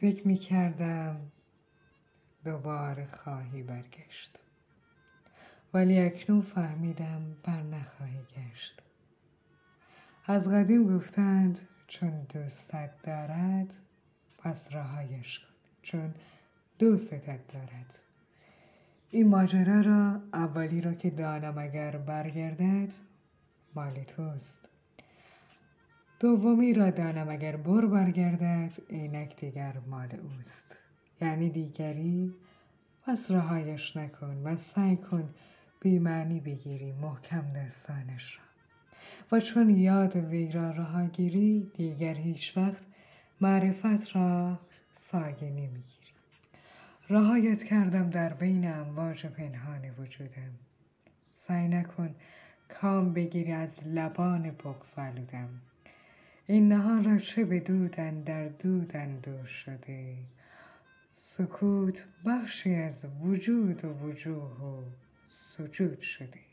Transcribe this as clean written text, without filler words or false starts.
فکر می کردم دوباره خواهی برگشت، ولی اکنون فهمیدم بر نخواهی گشت. از قدیم گفتند چون دوستت دارد پس رهایش کن، چون دوستت دارد. این ماجرا را اولی را که دانم اگر برگردد مال توست، دومی را دانم اگر برگردد اینک دیگر مال اوست. یعنی دیگری، پس رهایش نکن و سعی کن بی معنی بگیری محکم داستانش را. و چون یاد وی را رها گیری دیگر هیچ وقت معرفت را سایه نمیگیری. رهایت کردم در بین امواج پنهان وجودم. سعی نکن کام بگیری از لبان بغض‌آلودم. این نهان را چه به دود اندر دود اندوه شده، سکوت بخشی از وجود و وجوه و سجود شده.